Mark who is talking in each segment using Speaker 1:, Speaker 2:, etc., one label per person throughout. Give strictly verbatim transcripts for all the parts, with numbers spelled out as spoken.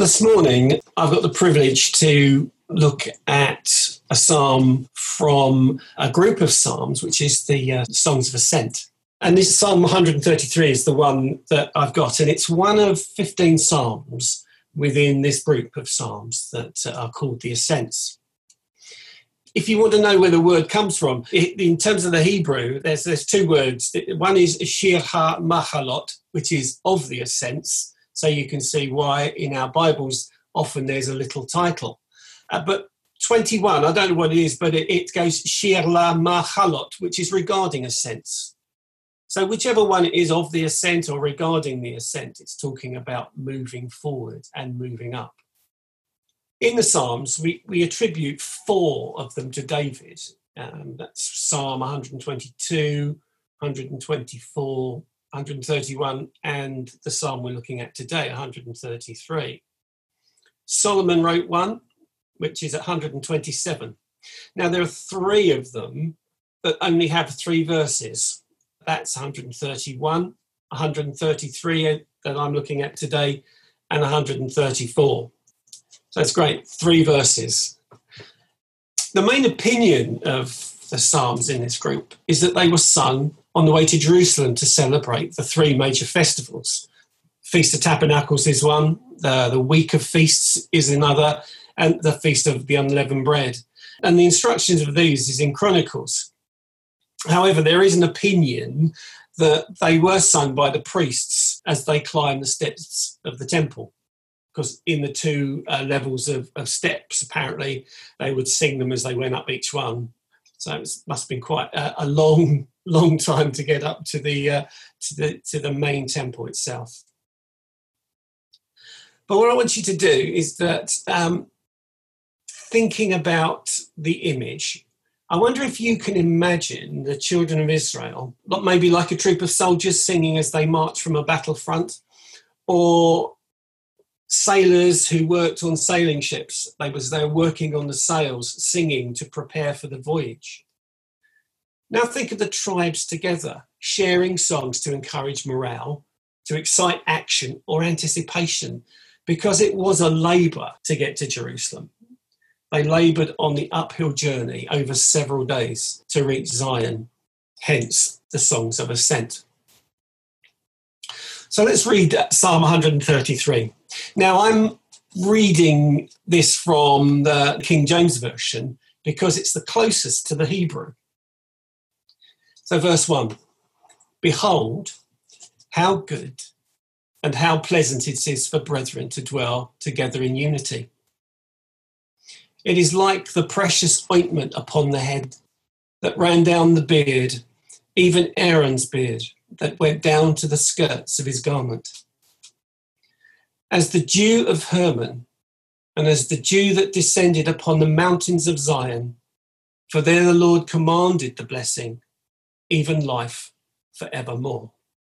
Speaker 1: this morning, I've got the privilege to look at a psalm from a group of psalms, which is the uh, Songs of Ascent. And this Psalm one thirty-three is the one that I've got, and it's one of fifteen psalms within this group of psalms that are called the Ascents. If you want to know where the word comes from, it, in terms of the Hebrew, there's there's two words. One is Shir HaMachalot, which is of the ascents. So you can see why in our Bibles often there's a little title. Uh, but twenty-one, I don't know what it is, but it, it goes Shir LaMachalot, which is regarding ascents. So whichever one it is of the ascent or regarding the ascent, it's talking about moving forward and moving up. In the Psalms, we, we attribute four of them to David. Um, that's Psalm one twenty-two, one twenty-four, one thirty-one, and the Psalm we're looking at today, one thirty-three. Solomon wrote one, which is at one twenty-seven. Now, there are three of them that only have three verses. That's one thirty-one, one thirty-three that I'm looking at today, and one thirty-four. So it's great, three verses. The main opinion of the Psalms in this group is that they were sung on the way to Jerusalem to celebrate the three major festivals. Feast of Tabernacles is one, the, the Week of Feasts is another, and the Feast of the Unleavened Bread. And the instructions of these is in Chronicles. However, there is an opinion that they were sung by the priests as they climbed the steps of the temple. Because in the two uh, levels of, of steps, apparently, they would sing them as they went up each one. So it must have been quite a, a long, long time to get up to the, uh, to the to the main temple itself. But what I want you to do is that, um, thinking about the image, I wonder if you can imagine the children of Israel, maybe like a troop of soldiers singing as they march from a battlefront, or sailors who worked on sailing ships. They was there working on the sails, singing to prepare for the voyage. Now think of the tribes together, sharing songs to encourage morale, to excite action or anticipation, because it was a labour to get to Jerusalem. They laboured on the uphill journey over several days to reach Zion, hence the Songs of Ascent. So let's read Psalm one thirty-three. Now, I'm reading this from the King James Version because it's the closest to the Hebrew. So verse one, behold, how good and how pleasant it is for brethren to dwell together in unity. It is like the precious ointment upon the head that ran down the beard, even Aaron's beard, that went down to the skirts of his garment. As the dew of Hermon, and as the dew that descended upon the mountains of Zion, for there the Lord commanded the blessing, even life forevermore.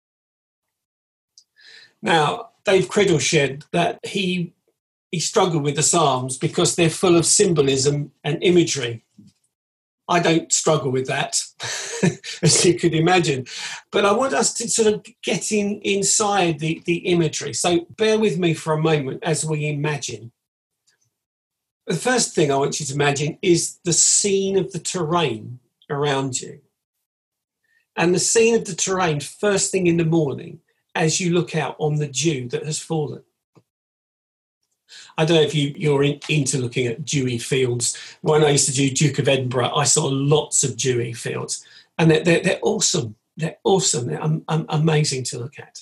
Speaker 1: Now, Dave Criddle shared that he, he struggled with the Psalms because they're full of symbolism and imagery. I don't struggle with that, as you could imagine. But I want us to sort of get in inside the, the imagery. So bear with me for a moment as we imagine. The first thing I want you to imagine is the scene of the terrain around you. And the scene of the terrain first thing in the morning as you look out on the dew that has fallen. I don't know if you, you're in, into looking at dewy fields. When I used to do Duke of Edinburgh, I saw lots of dewy fields. And they're, they're, they're awesome. They're awesome. They're um, um, amazing to look at.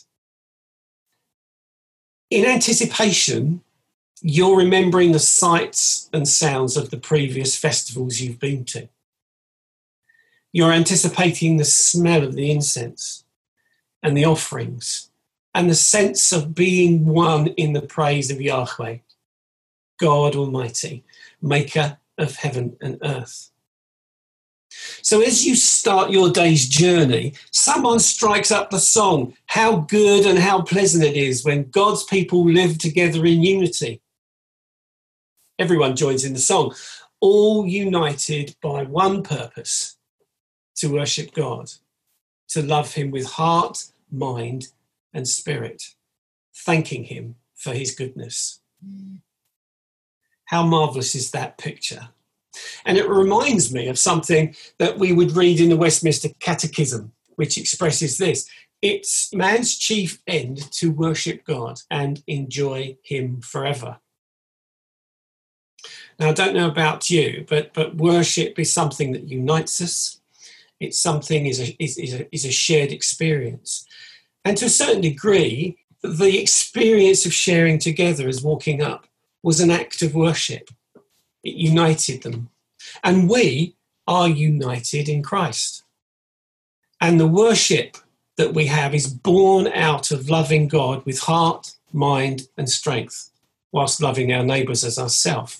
Speaker 1: In anticipation, you're remembering the sights and sounds of the previous festivals you've been to. You're anticipating the smell of the incense and the offerings and the sense of being one in the praise of Yahweh, God Almighty, maker of heaven and earth. So as you start your day's journey, someone strikes up the song, how good and how pleasant it is when God's people live together in unity. Everyone joins in the song, all united by one purpose, to worship God, to love him with heart, mind, and spirit, thanking him for his goodness. How marvellous is that picture? And it reminds me of something that we would read in the Westminster Catechism, which expresses this. It's man's chief end to worship God and enjoy him forever. Now, I don't know about you, but, but worship is something that unites us. It's something, is a, is, is, a, is a shared experience. And to a certain degree, the experience of sharing together as walking up was an act of worship. It united them. And we are united in Christ. And the worship that we have is born out of loving God with heart, mind, and strength, whilst loving our neighbours as ourselves.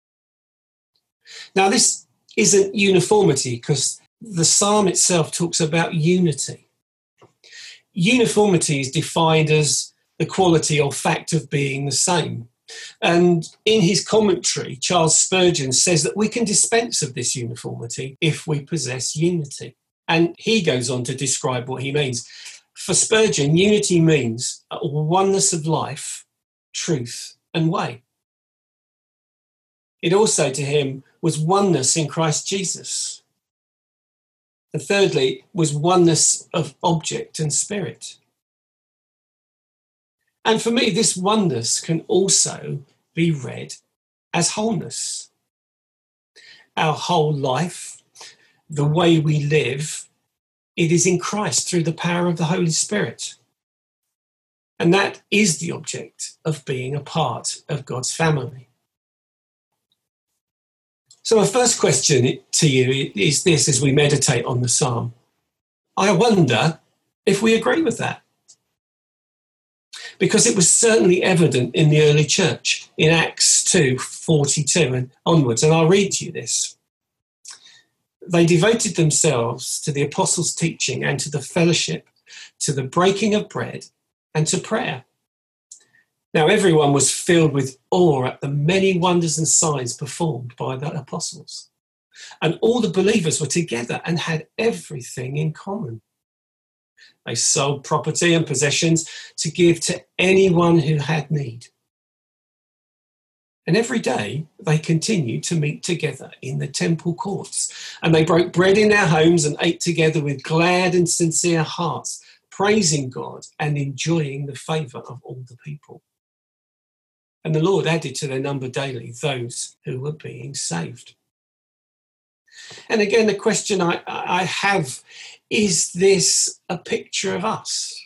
Speaker 1: Now, this isn't uniformity, because the psalm itself talks about unity. Uniformity is defined as the quality or fact of being the same. And in his commentary, Charles Spurgeon says that we can dispense of this uniformity if we possess unity. And he goes on to describe what he means. For Spurgeon, unity means a oneness of life, truth, and way. It also, to him, was oneness in Christ Jesus. And thirdly, was oneness of object and spirit. And for me, this oneness can also be read as wholeness. Our whole life, the way we live, it is in Christ through the power of the Holy Spirit. And that is the object of being a part of God's family. So my first question to you is this as we meditate on the psalm. I wonder if we agree with that. Because it was certainly evident in the early church in Acts two forty-two and onwards. And I'll read to you this. They devoted themselves to the apostles' teaching and to the fellowship, to the breaking of bread and to prayer. Now everyone was filled with awe at the many wonders and signs performed by the apostles. And all the believers were together and had everything in common. They sold property and possessions to give to anyone who had need. And every day they continued to meet together in the temple courts. And they broke bread in their homes and ate together with glad and sincere hearts, praising God and enjoying the favour of all the people. And the Lord added to their number daily those who were being saved. And again, the question I, I have, is this a picture of us?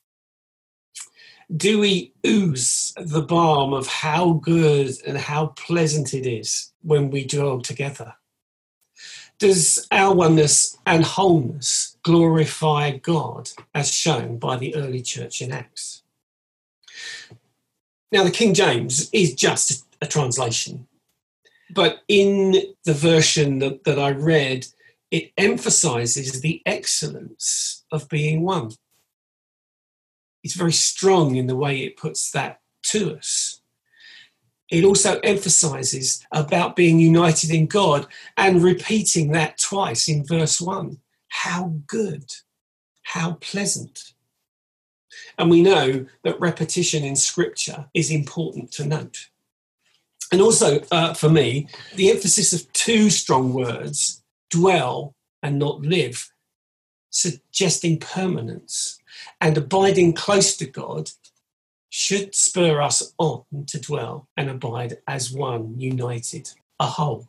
Speaker 1: Do we ooze the balm of how good and how pleasant it is when we dwell together? Does our oneness and wholeness glorify God as shown by the early church in Acts? Now, the King James is just a translation, but in the version that, that I read, it emphasises the excellence of being one. It's very strong in the way it puts that to us. It also emphasises about being united in God and repeating that twice in verse one. How good, how pleasant. And we know that repetition in Scripture is important to note. And also, uh, for me, the emphasis of two strong words, dwell and not live, suggesting permanence and abiding close to God, should spur us on to dwell and abide as one, united, a whole.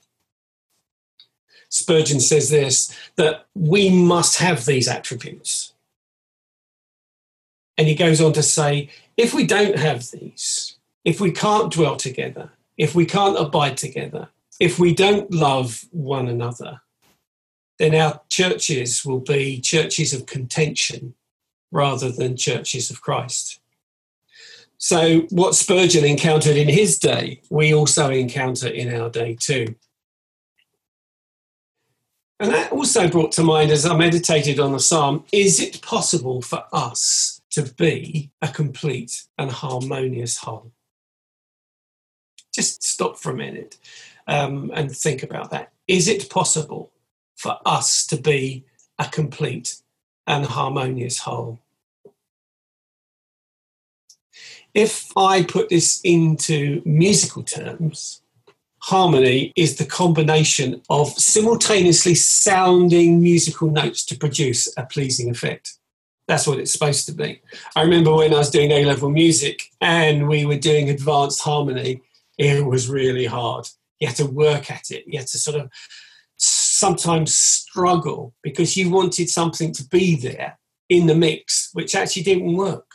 Speaker 1: Spurgeon says this, that we must have these attributes. And he goes on to say, if we don't have these, if we can't dwell together, if we can't abide together, if we don't love one another, then our churches will be churches of contention rather than churches of Christ. So what Spurgeon encountered in his day, we also encounter in our day too. And that also brought to mind, as I meditated on the psalm, is it possible for us to be a complete and harmonious whole? Just stop for a minute um, and think about that. Is it possible for us to be a complete and harmonious whole? If I put this into musical terms, harmony is the combination of simultaneously sounding musical notes to produce a pleasing effect. That's what it's supposed to be. I remember when I was doing A-level music and we were doing advanced harmony, it was really hard. You had to work at it. You had to sort of sometimes struggle because you wanted something to be there in the mix, which actually didn't work.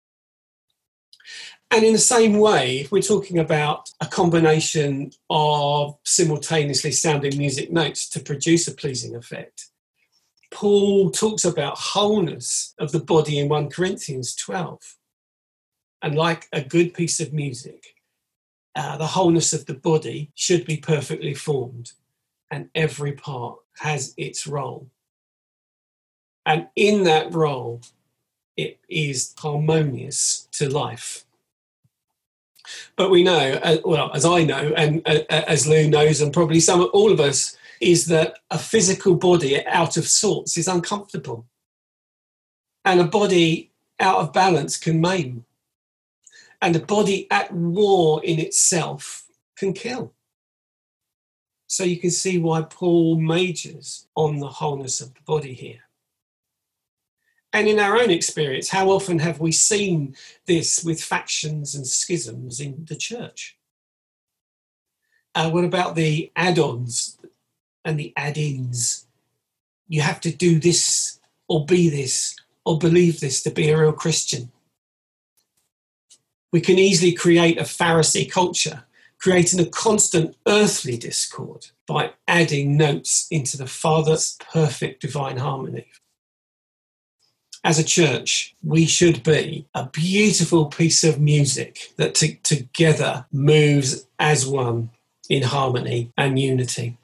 Speaker 1: And in the same way, if we're talking about a combination of simultaneously sounding music notes to produce a pleasing effect, Paul talks about wholeness of the body in First Corinthians twelve. And like a good piece of music, uh, the wholeness of the body should be perfectly formed, and every part has its role. And in that role, it is harmonious to life. But we know, uh, well, as I know, and uh, as Lou knows, and probably some, all of us, is that a physical body out of sorts is uncomfortable. And a body out of balance can maim. And a body at war in itself can kill. So you can see why Paul majors on the wholeness of the body here. And in our own experience, how often have we seen this with factions and schisms in the church? Uh, what about the add-ons and the add-ins? You have to do this or be this or believe this to be a real Christian. We can easily create a Pharisee culture, creating a constant earthly discord by adding notes into the Father's perfect divine harmony. As a church, we should be a beautiful piece of music that t- together moves as one in harmony and unity.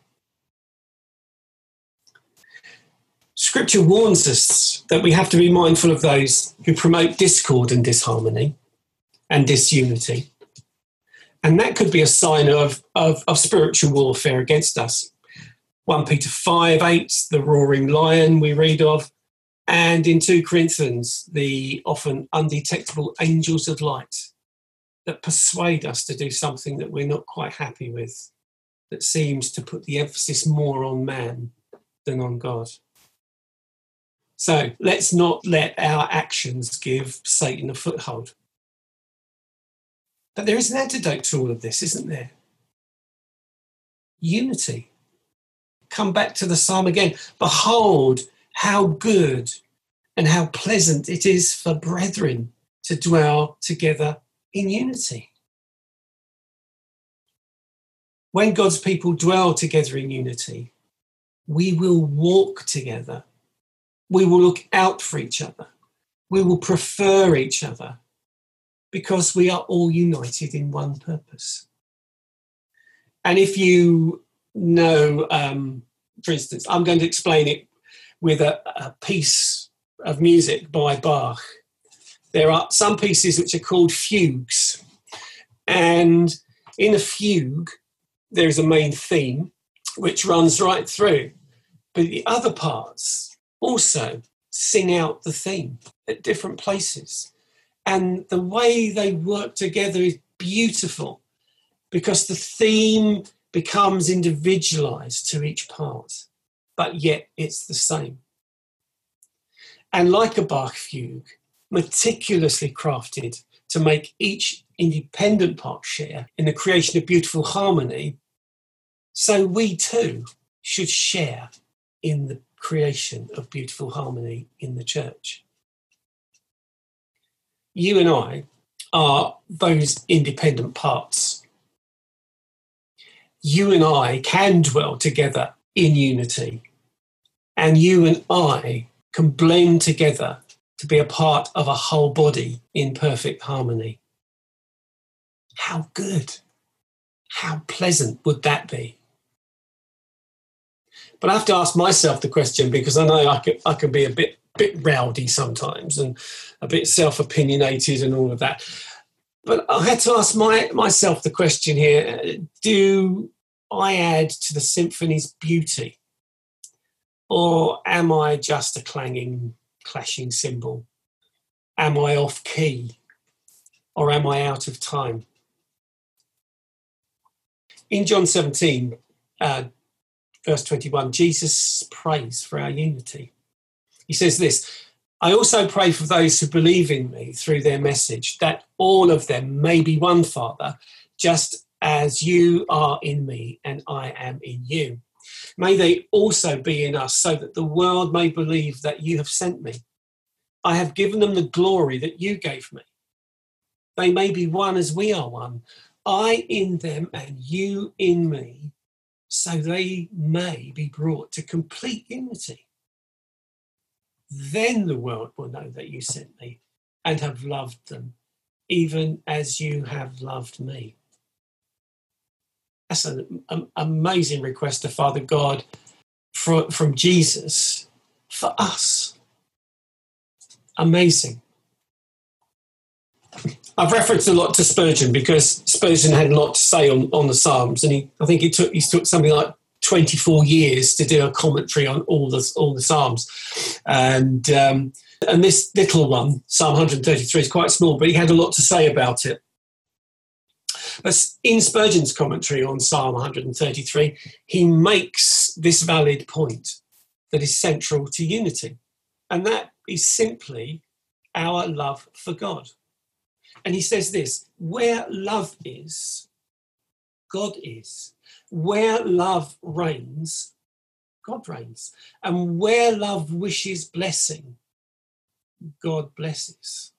Speaker 1: Scripture warns us that we have to be mindful of those who promote discord and disharmony and disunity. And that could be a sign of, of, of spiritual warfare against us. First Peter five eight, the roaring lion we read of, and in Second Corinthians, the often undetectable angels of light that persuade us to do something that we're not quite happy with, that seems to put the emphasis more on man than on God. So let's not let our actions give Satan a foothold. But there is an antidote to all of this, isn't there? Unity. Come back to the psalm again. Behold, how good and how pleasant it is for brethren to dwell together in unity. When God's people dwell together in unity, we will walk together. We will look out for each other. We will prefer each other because we are all united in one purpose. And if you know, um, for instance, I'm going to explain it with a, a piece of music by Bach. There are some pieces which are called fugues. And in a fugue, there's a main theme which runs right through. But the other parts also sing out the theme at different places. And the way they work together is beautiful because the theme becomes individualized to each part, but yet it's the same. And like a Bach fugue, meticulously crafted to make each independent part share in the creation of beautiful harmony, so we too should share in the creation of beautiful harmony in the church. You and I are those independent parts. You and I can dwell together in unity, and you and I can blend together to be a part of a whole body in perfect harmony. How good, how pleasant would that be? But I have to ask myself the question because I know I can, I can be a bit, bit rowdy sometimes and a bit self-opinionated and all of that. But I had to ask my, myself the question here, do I add to the symphony's beauty? Or am I just a clanging, clashing cymbal? Am I off key? or am I out of time? In John seventeen, uh, verse twenty-one, Jesus prays for our unity. He says this, I also pray for those who believe in me through their message, that all of them may be one, Father, just as you are in me and I am in you. May they also be in us, so that the world may believe that you have sent me. I have given them the glory that you gave me. They may be one as we are one, I in them and you in me, so they may be brought to complete unity. Then the world will know that you sent me and have loved them, even as you have loved me. That's an, an amazing request to Father God for, from Jesus for us. Amazing. I've referenced a lot to Spurgeon because Spurgeon had a lot to say on, on the Psalms, and he, I think he took he took something like twenty-four years to do a commentary on all the all the Psalms, and um, and this little one, Psalm one thirty-three, is quite small, but he had a lot to say about it. But in Spurgeon's commentary on Psalm one thirty-three, he makes this valid point that is central to unity, and that is simply our love for God. And he says this, where love is, God is. Where love reigns, God reigns. And where love wishes blessing, God blesses.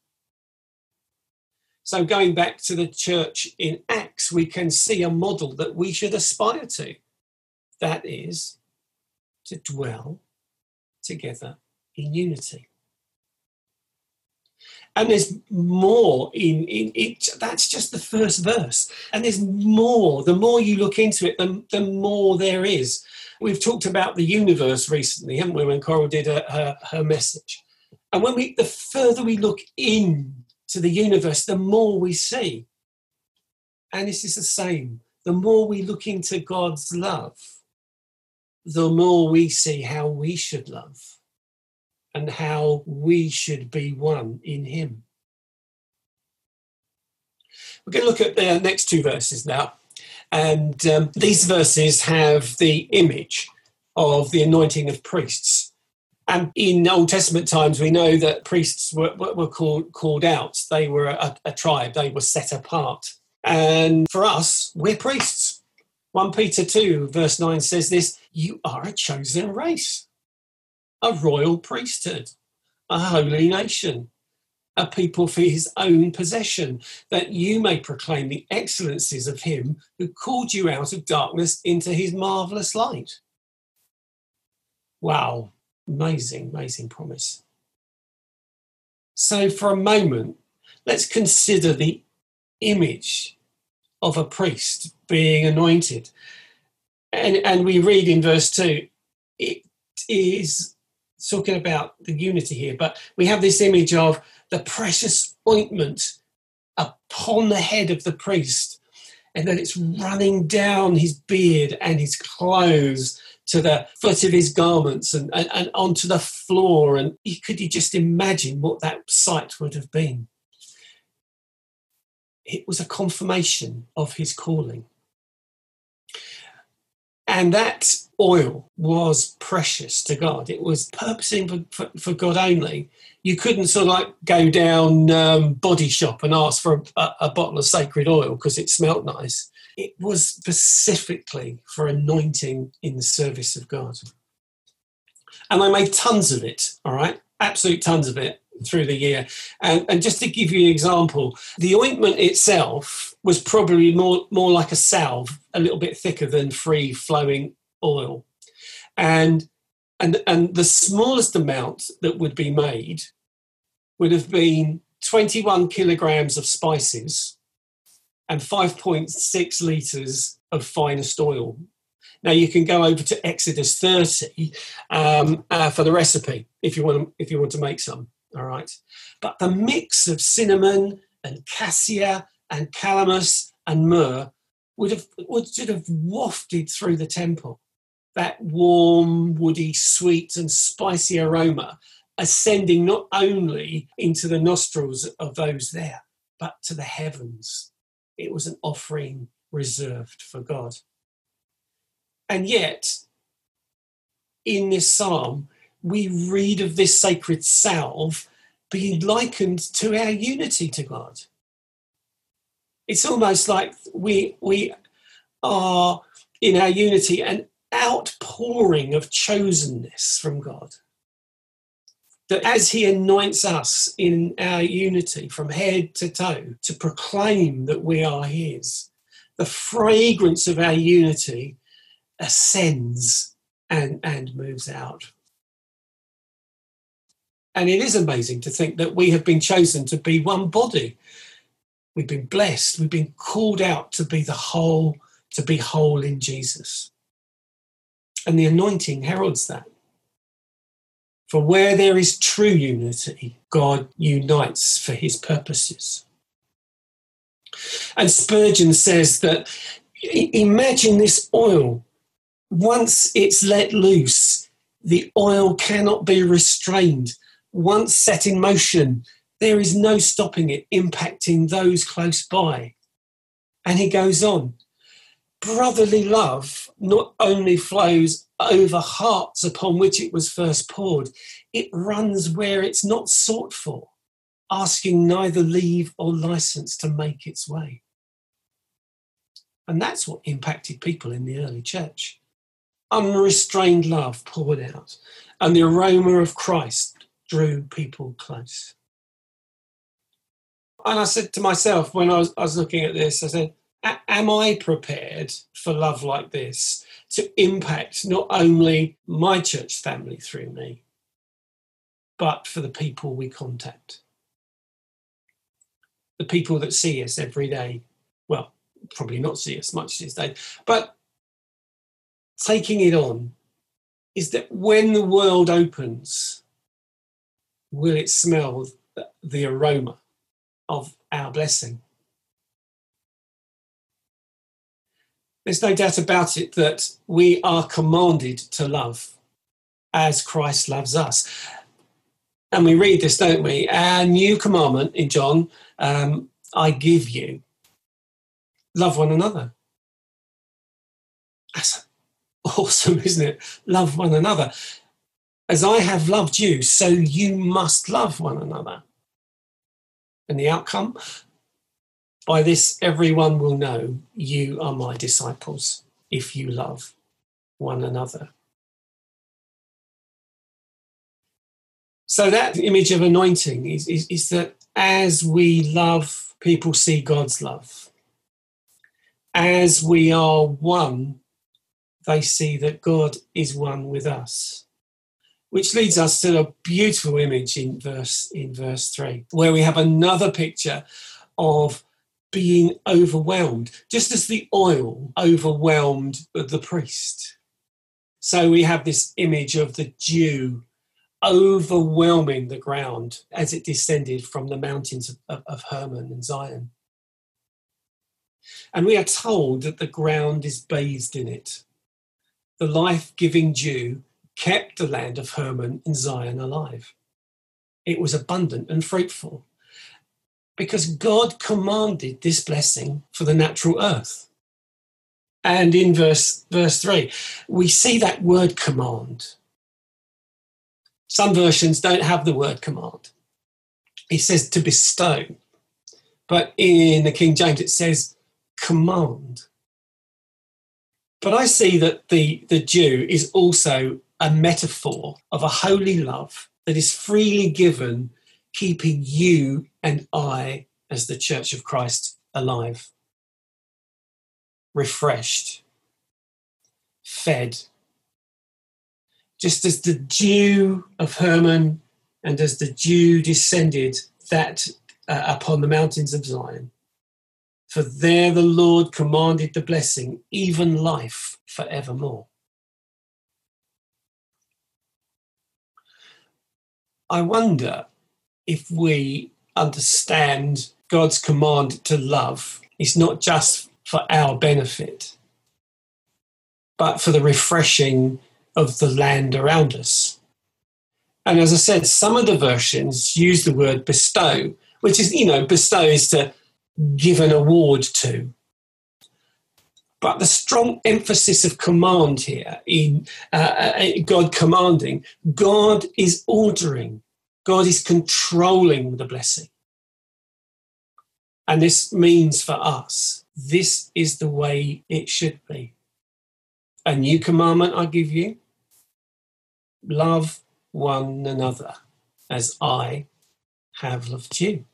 Speaker 1: So going back to the church in Acts, we can see a model that we should aspire to. That is, to dwell together in unity. And there's more in, in it. That's just the first verse. And there's more. The more you look into it, the, the more there is. We've talked about the universe recently, haven't we, when Coral did a, her, her message. And when we, the further we look in to the universe, the more we see. And this is the same. The more we look into God's love, the more we see how we should love and how we should be one in him. We're going to look at the next two verses now. And um, these verses have the image of the anointing of priests. And in Old Testament times, we know that priests were, were called, called out. They were a, a tribe. They were set apart. And for us, we're priests. First Peter two, verse nine says this, you are a chosen race, a royal priesthood, a holy nation, a people for his own possession, that you may proclaim the excellencies of him who called you out of darkness into his marvellous light. Wow, amazing, amazing promise. So for a moment, let's consider the image of a priest being anointed. And, and we read in verse two, it is talking about the unity here, but we have this image of the precious ointment upon the head of the priest, and that it's running down his beard and his clothes to the foot of his garments and, and, and onto the floor. And could you just imagine what that sight would have been? It was a confirmation of his calling. And that oil was precious to God. It was purposing for, for, for God only. You couldn't sort of like go down um, Body Shop and ask for a, a bottle of sacred oil because it smelt nice. It was specifically for anointing in the service of God. And I made tons of it, all right? Absolute tons of it through the year. And, and just to give you an example, the ointment itself was probably more, more like a salve, a little bit thicker than free-flowing oil. And, and, and the smallest amount that would be made would have been twenty-one kilograms of spices and five point six litres of finest oil. Now, you can go over to Exodus thirty um, uh, for the recipe if you want to, if you want to make some, all right? But the mix of cinnamon and cassia and calamus and myrrh would have would sort of wafted through the temple. That warm, woody, sweet and spicy aroma ascending not only into the nostrils of those there, but to the heavens. It was an offering reserved for God. And yet, in this psalm, we read of this sacred salve being likened to our unity to God. It's almost like we, we are in our unity an outpouring of chosenness from God. That as he anoints us in our unity from head to toe to proclaim that we are his, the fragrance of our unity ascends and, and moves out. And it is amazing to think that we have been chosen to be one body. We've been blessed. We've been called out to be the whole, to be whole in Jesus. And the anointing heralds that. For where there is true unity, God unites for his purposes. And Spurgeon says that, imagine this oil. Once it's let loose, the oil cannot be restrained. Once set in motion, there is no stopping it impacting those close by. And he goes on, brotherly love not only flows over hearts upon which it was first poured, it runs where it's not sought for, asking neither leave or license to make its way. And that's what impacted people in the early church. Unrestrained love poured out, and the aroma of Christ drew people close. And I said to myself when I was, I was looking at this, I said, am I prepared for love like this to impact not only my church family through me, but for the people we contact? The people that see us every day. Well, probably not see us much these days, but taking it on is that when the world opens, will it smell the aroma of our blessing? There's no doubt about it that we are commanded to love as Christ loves us. And we read this, don't we? Our new commandment in John, um, I give you, love one another. That's awesome, isn't it? Love one another. As I have loved you, so you must love one another. And the outcome? By this, everyone will know you are my disciples if you love one another. So that image of anointing is, is, is that as we love, people see God's love. As we are one, they see that God is one with us. Which leads us to a beautiful image in verse, in verse three, where we have another picture of being overwhelmed, just as the oil overwhelmed the priest. So we have this image of the dew overwhelming the ground as it descended from the mountains of, of, of Hermon and Zion. And we are told that the ground is bathed in it. The life-giving dew kept the land of Hermon and Zion alive. It was abundant and fruitful because God commanded this blessing for the natural earth. And in verse, verse three, we see that word command. Some versions don't have the word command. It says to bestow. But in the King James, it says command. But I see that the, the dew is also a metaphor of a holy love that is freely given, keeping you and I as the Church of Christ alive, refreshed, fed. Just as the dew of Hermon and as the dew descended that uh, upon the mountains of Zion, for there the Lord commanded the blessing, even life forevermore. I wonder if we understand God's command to love is not just for our benefit, but for the refreshing of the land around us. And as I said, some of the versions use the word bestow, which is, you know, bestow is to give an award to. But the strong emphasis of command here, in uh, God commanding, God is ordering, God is controlling the blessing. And this means for us, this is the way it should be. A new commandment I give you, love one another as I have loved you.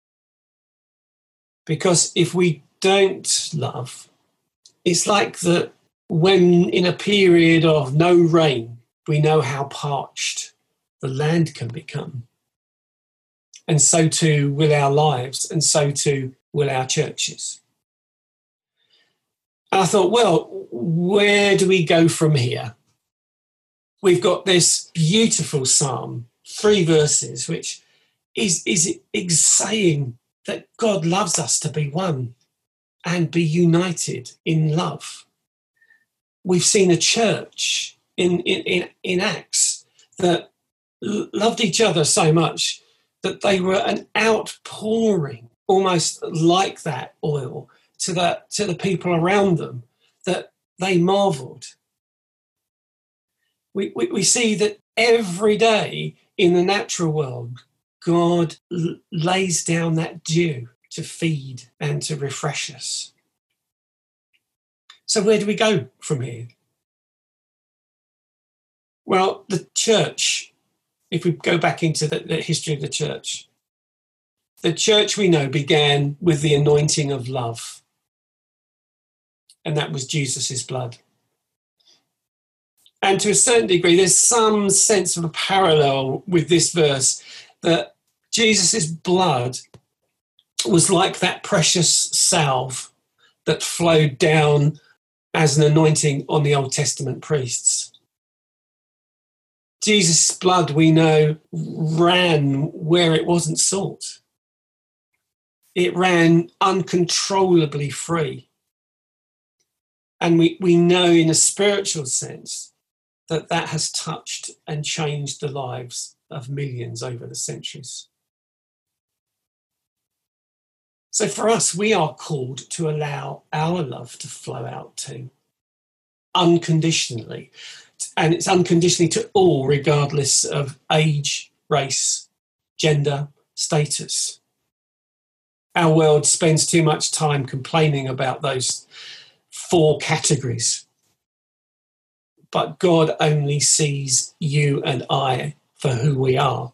Speaker 1: Because if we don't love, it's like that when in a period of no rain, we know how parched the land can become. And so too will our lives, and so too will our churches. And I thought, well, where do we go from here? We've got this beautiful psalm, three verses, which is, is, is saying that God loves us to be one and be united in love. We've seen a church in, in, in, in Acts that loved each other so much that they were an outpouring, almost like that oil, to the, to the people around them, that they marvelled. We, we, we see that every day in the natural world, God l- lays down that dew to feed and to refresh us. So where do we go from here? Well, the church, if we go back into the, the history of the church, the church we know began with the anointing of love. And that was Jesus' blood. And to a certain degree, there's some sense of a parallel with this verse, that Jesus' blood was like that precious salve that flowed down as an anointing on the Old Testament priests. Jesus' blood, we know, ran where it wasn't sought. It ran uncontrollably free. And we, we know in a spiritual sense that that has touched and changed the lives of millions over the centuries. So for us, we are called to allow our love to flow out too, unconditionally. And it's unconditionally to all, regardless of age, race, gender, status. Our world spends too much time complaining about those four categories. But God only sees you and I for who we are.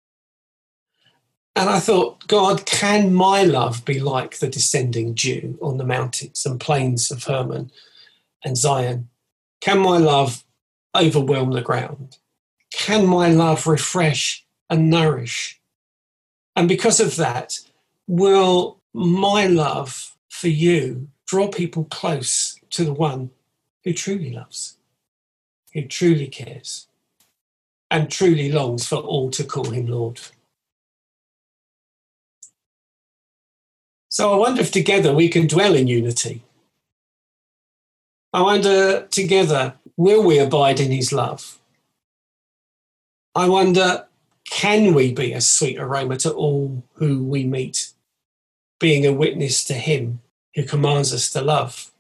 Speaker 1: And I thought, God, can my love be like the descending dew on the mountains and plains of Hermon and Zion? Can my love overwhelm the ground? Can my love refresh and nourish? And because of that, will my love for you draw people close to the one who truly loves, who truly cares, and truly longs for all to call him Lord? So I wonder if together we can dwell in unity. I wonder together, will we abide in his love? I wonder, can we be a sweet aroma to all who we meet, being a witness to him who commands us to love?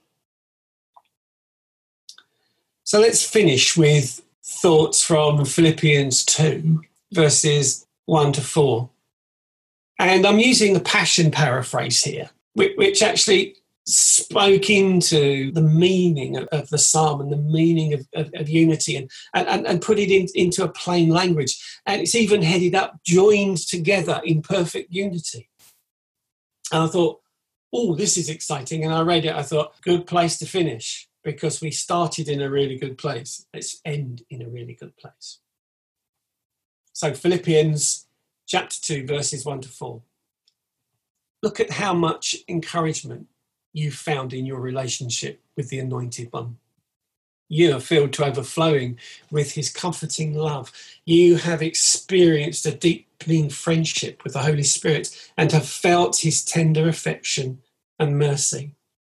Speaker 1: So let's finish with thoughts from Philippians two, verses one to four. And I'm using the Passion paraphrase here, which actually spoke into the meaning of, of the psalm and the meaning of, of, of unity, and, and, and put it in, into a plain language. And it's even headed up, joined together in perfect unity. And I thought, oh, this is exciting. And I read it, I thought, good place to finish, because we started in a really good place. Let's end in a really good place. So Philippians chapter two, verses one to four. Look at how much encouragement you found in your relationship with the Anointed One. You are filled to overflowing with his comforting love. You have experienced a deepening friendship with the Holy Spirit and have felt his tender affection and mercy.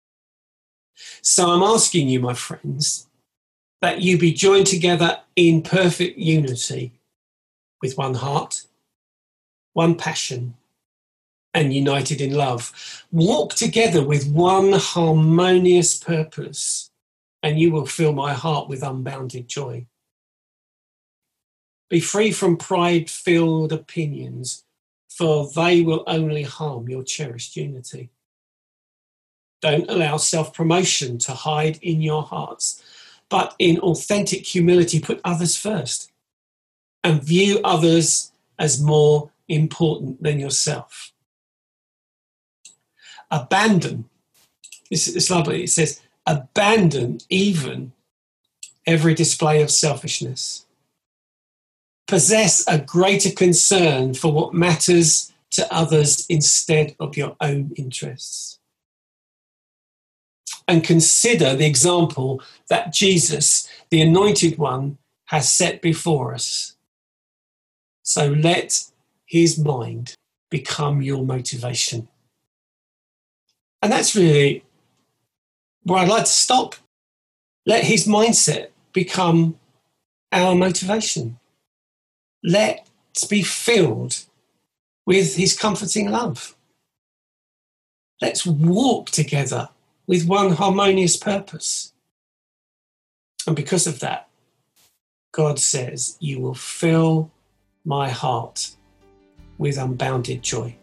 Speaker 1: So I'm asking you, my friends, that you be joined together in perfect unity with one heart, one passion, and united in love. Walk together with one harmonious purpose, and you will fill my heart with unbounded joy. Be free from pride-filled opinions, for they will only harm your cherished unity. Don't allow self-promotion to hide in your hearts, but in authentic humility, put others first and view others as more important than yourself. Abandon, this is lovely, it says, abandon even every display of selfishness. Possess a greater concern for what matters to others instead of your own interests. And consider the example that Jesus, the Anointed One, has set before us. So let his mind become your motivation. And that's really where I'd like to stop. Let his mindset become our motivation. Let's be filled with his comforting love. Let's walk together with one harmonious purpose. And because of that, God says, you will fill my heart with unbounded joy.